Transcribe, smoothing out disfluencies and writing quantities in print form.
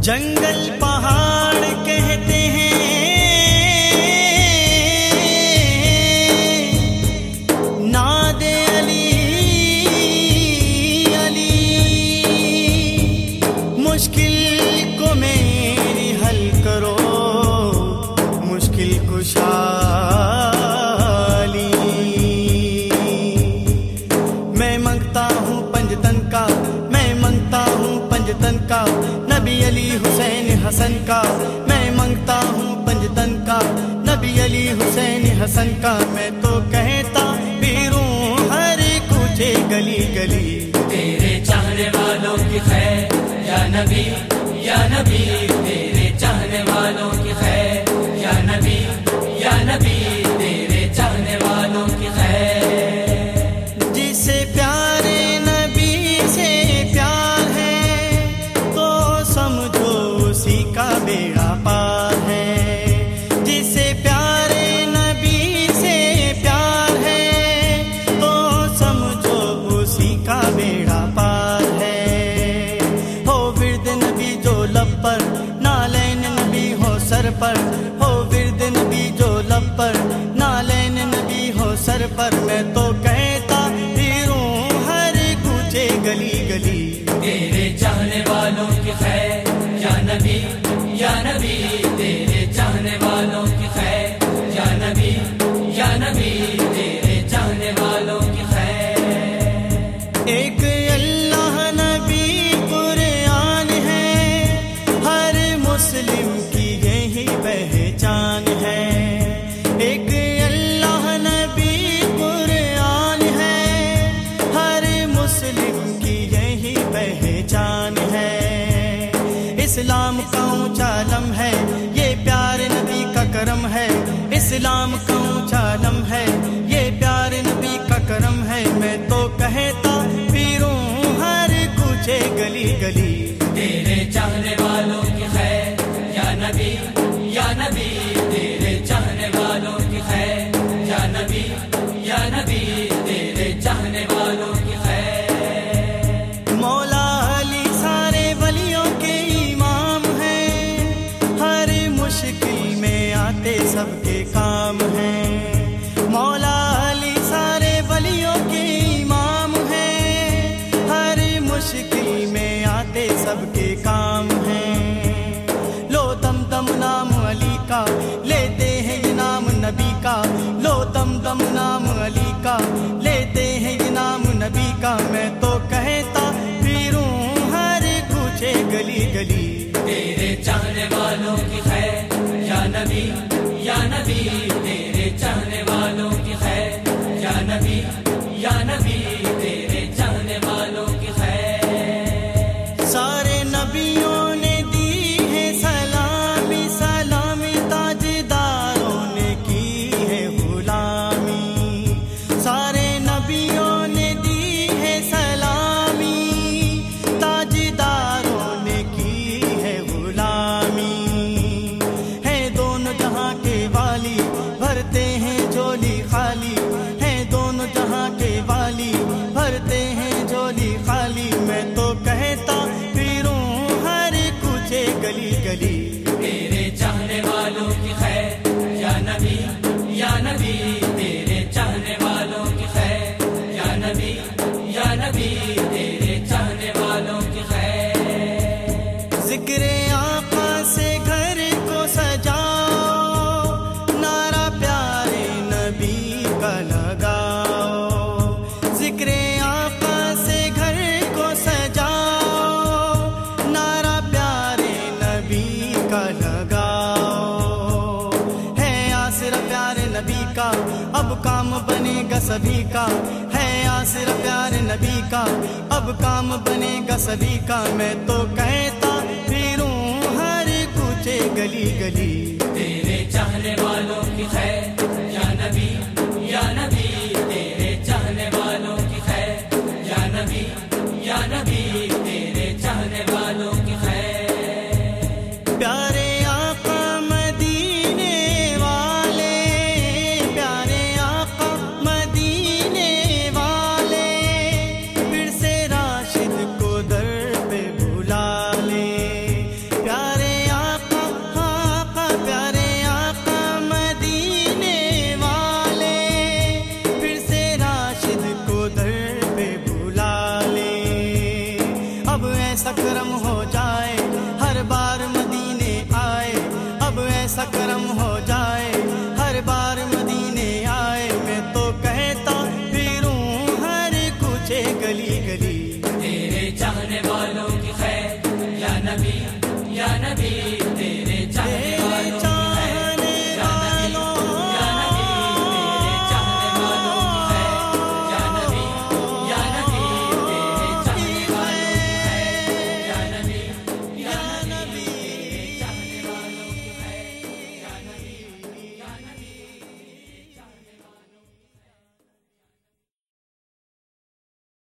جنگل پہاڑ کہتے ہیں ناد علی علی، مشکل کو میری حل کرو مشکل کشا علی، میں منگتا ہوں پنجتن کا، میں منگتا ہوں پنجتن کا، نبی علی حسین حسن کا، میں منگتا ہوں پنجتن کا، نبی علی حسین حسن کا، میں تو کہتا پھروں ہر کوچے گلی گلی، تیرے چاہنے والوں کی خیر یا نبی یا نبی، تیرے چاہنے والوں کی خیر یا نبی یا نبی، تیرے چاہنے والوں کی خیر، جسے پیارے نبی سے پیار ہے تو سمجھو اسی کا بیڑا پار ہے، جسے پیارے نبی سے پیار ہے تو سمجھو اسی کا بیڑا پار ہے، ہو ورد نبی جو لب پر، نالین نبی ہو سر پر، ہو ورد نبی جو لب پر، نالین نبی ہو سر پر، میں تو کہتا پھروں ہر کوچے گلی گلی، تیرے چاہنے والوں کی خیر یا نبی یا نبی، تیرے چاہنے والوں کی خیر یا نبی یا نبی، تیرے چاہنے والوں کی خیر، ایک اللہ نبی قرآن ہے، ہر مسلم کی یہی پہچان ہے، ایک اللہ نبی قرآن ہے، ہر مسلم کی یہی پہچان ہے، اسلام کا اونچا علم ہے، یہ پیار نبی کا کرم ہے، اسلام کا اونچا علم ہے، یہ پیار نبی کا کرم ہے، میں تو کہتا پھروں ہر کوچے گلی گلی، تیرے چاہنے والوں کی خیر یا نبی یا نبی، تیرے چاہنے والوں کی خیر یا نبی یا نبی، تیرے چاہنے والوں کی خیر، مولا علی سارے ولیوں کے امام ہیں، ہر مشکل میں آتے سب کے کام ہیں، مولا علی سارے ولیوں کے امام ہیں، ہر مشکل میں آتے سب کے کام ہیں، لو دم دم نام علی کا، لیتے ہیں یہ نام نبی کا، لو دم دم نام علی کا، لیتے ہیں یہ نام نبی کا، میں تو کہتا پھروں ہر کوچے گلی گلی، تیرے چاہنے والوں کی خیر یا نبی یا نبی، تیرے چاہنے والوں کی خیر یا نبی یا نبی، تیرے چاہنے والوں کی خیر، سارے نبیوں نے دی ہے سلامی، سلامی تاجداروں نے کی ہے غلامی، سارے نبیوں نے دی ہے سلامی، تاجداروں نے کی ہے غلامی، ہیں دونوں جہاں کے والی بھرتے ہیں جھولی خالی، ہیں دونوں جہاں کے والی بھرتے ہیں جھولی خالی، میں تو کہتا پھروں ہر کوچے گلی گلی، تیرے چاہنے والوں کی خیر یا نبی یا نبی، تیرے چاہنے والوں کی خیر یا نبی یا نبی، تیرے چاہنے والوں کی خیر، ذکر آقا سے گھر کو سجاؤ، نعرہ پیارے نبی کا لگاؤ، ذکر آقا سے گھر کو سجاؤ، نعرہ پیارے نبی کا لگاؤ، ہے آسرا پیارے نبی کا، اب کام بنے گا سبھی کا، ہے آسرا پیارے نبی کا، اب کام بنے گا سبھی کا، میں تو کہتا پھروں ہر کوچے گلی گلی، تیرے چاہنے والوں کی خیر یا نبی یا نبی، تیرے چاہنے والوں کی خیر یا نبی یا نبی، تیرے چاہنے والوں کی خیر، پیارے آقا مدینے والے، پیارے آقا مدینے والے، پھر سے راشد کو در پہ بلا لے، پیارے کرم ہو جائے ہر بار مدینے آئے، اب ایسا کرم ہو جائے ہر بار مدینے آئے، میں تو کہتا پھروں ہر کوچے گلی گلی، تیرے چاہنے والوں کی خیر یا نبی یا نبی